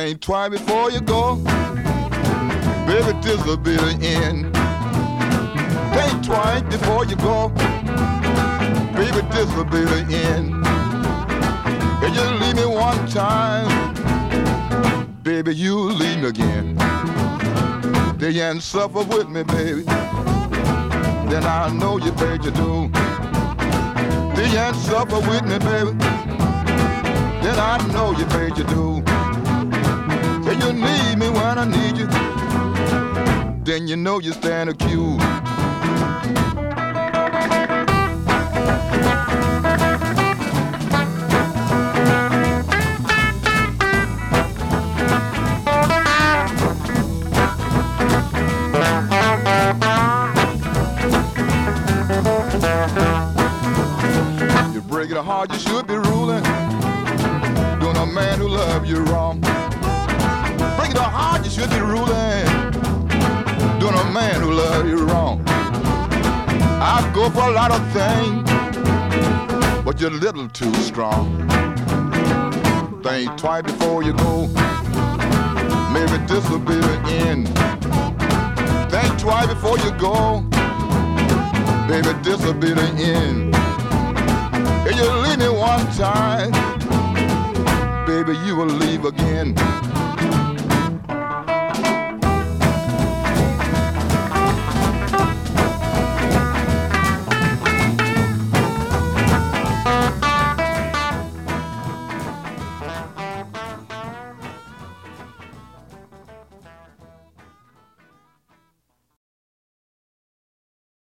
Think twice before you go. Baby, this will be the end. Think twice before you go. Baby, this will be the end. If you leave me one time, baby, you'll leave me again. Then you ain't suffer with me, baby. Then I know you paid your due. Then you ain't suffer with me, baby. Then I know you paid your due. If you need me when I need you, then you know you stand accused. You break it hard, you should be ruling. Doing a man who love you wrong. Break it hard, you should be ruling. Doing a man who love you wrong. I go for a lot of things, but you're a little too strong. Think twice before you go. Maybe this will be the end. Think twice before you go. Baby, this will be the end. If you leave me one time, baby, you will leave again.